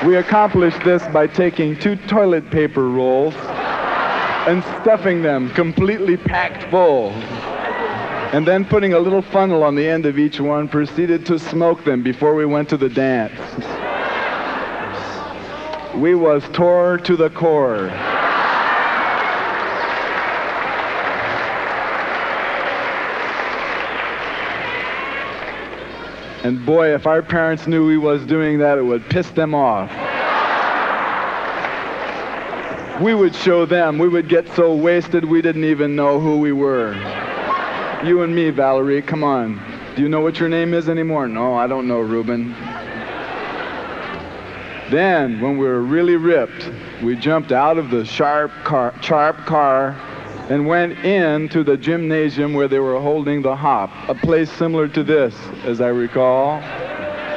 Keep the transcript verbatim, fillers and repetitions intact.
We accomplished this by taking two toilet paper rolls and stuffing them completely packed full. And then putting a little funnel on the end of each one, proceeded to smoke them before we went to the dance. We was tore to the core. And boy, if our parents knew we was doing that, it would piss them off. We would show them. We would get so wasted we didn't even know who we were. You and me, Valerie, come on. Do you know what your name is anymore? No, I don't know, Reuben. Then, when we were really ripped, we jumped out of the sharp car, sharp car and went into the gymnasium where they were holding the hop, a place similar to this, as I recall.